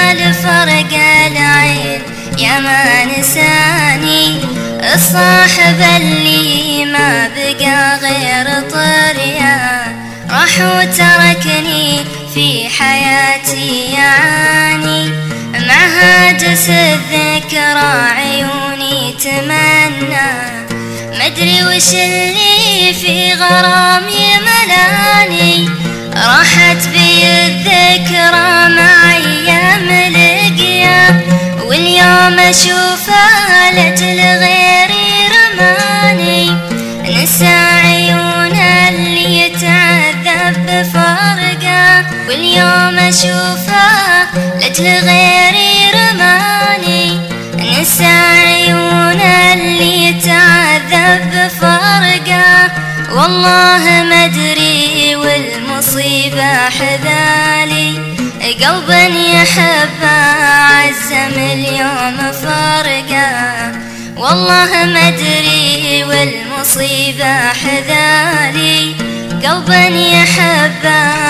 لفرق العين يا ما نساني، الصاحب اللي ما بقى غير طريا، راح وتركني في حياتي يعاني، مع هاجس الذكرى عيوني تمنى، مدري وش اللي في غرامي ملاني، راحت بي الذكرى مع ايام لقيا، واليوم اشوفه لاجل غيري رماني، نسى عيون اللي يتعذب بفرقه، واليوم اشوفه لاجل غيري رماني، نسى عيون اللي يتعذب بفرقه، والله ما ادري والمصيبه حذالي، قلبا يحبه عزم اليوم فرقه، والله ما ادري والمصيبه حذالي، قلبا يحبه